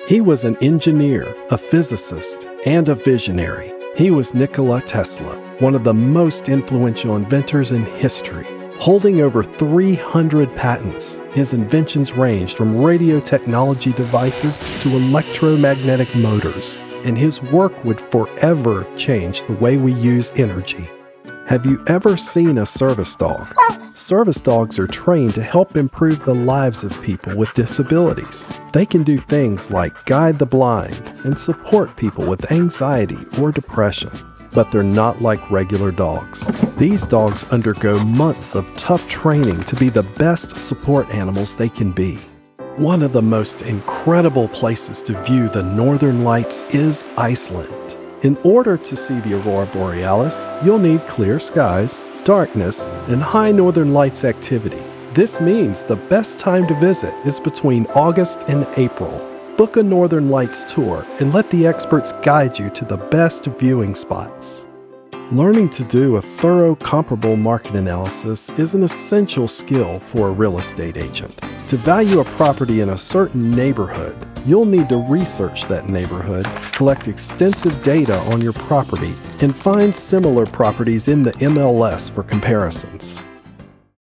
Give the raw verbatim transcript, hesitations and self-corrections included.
He was an engineer, a physicist, and a visionary. He was Nikola Tesla, one of the most influential inventors in history. Holding over three hundred patents, his inventions ranged from radio technology devices to electromagnetic motors, and his work would forever change the way we use energy. Have you ever seen a service dog? Service dogs are trained to help improve the lives of people with disabilities. They can do things like guide the blind and support people with anxiety or depression, but they're not like regular dogs. These dogs undergo months of tough training to be the best support animals they can be. One of the most incredible places to view the northern lights is Iceland. In order to see the aurora borealis, you'll need clear skies, darkness, and high northern lights activity. This means the best time to visit is between August and April. Book a Northern Lights tour and let the experts guide you to the best viewing spots. Learning to do a thorough comparable market analysis is an essential skill for a real estate agent. To value a property in a certain neighborhood, you'll need to research that neighborhood, collect extensive data on your property, and find similar properties in the M L S for comparisons.